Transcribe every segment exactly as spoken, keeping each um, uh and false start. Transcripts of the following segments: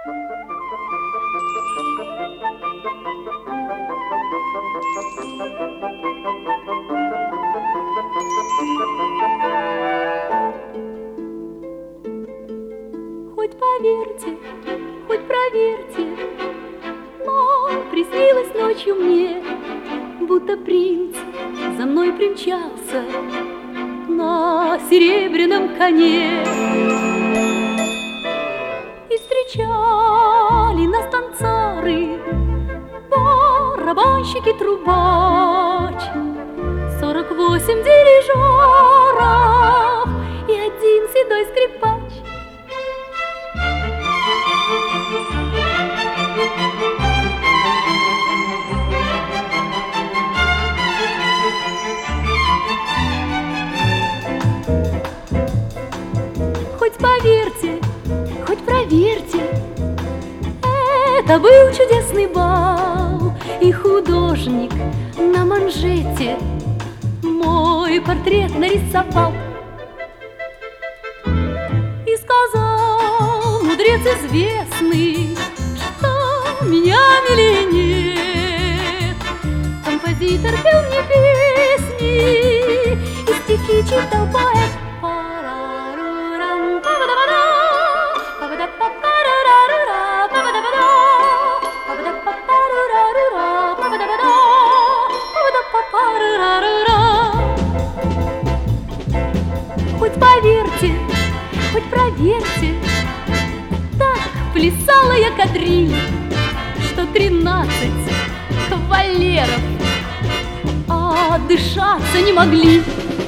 Хоть поверьте, хоть проверьте, но приснилось ночью мне, будто принц за мной примчался на серебряном коне. И встречали нас танцоры, барабанщик и трубач, сорок восемь дирижеров и один седой скрипач. Хоть поверьте, хоть проверьте, это был чудесный бал, и художник на манжете мой портрет нарисовал. И сказал мудрец известный, что меня милее нет. Композитор пел мне песни, и стихи читал поэт. Хоть поверьте, хоть проверьте, так плясала я кадриль, что тринадцать кавалеров отдышаться не могли.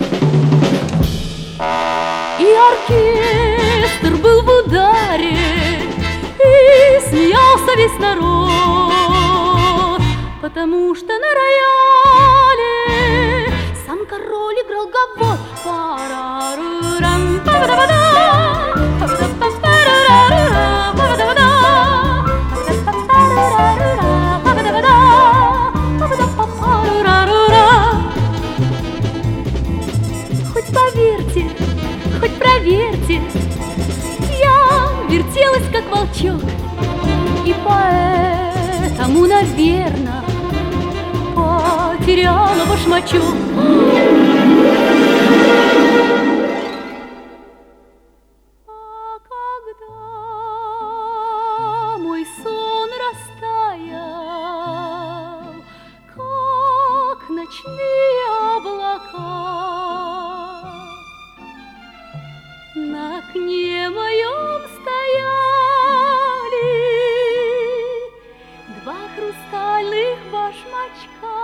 И оркестр был в ударе, и смеялся весь народ, потому что на рояле сам король играл гавот. Хоть поверьте, хоть проверьте, я вертелась как волчок, и поэтому, наверно, потеряла башмачок. А когда мой сон растаял, как ночные облака, на окне моем стояли два хрустальных башмачка.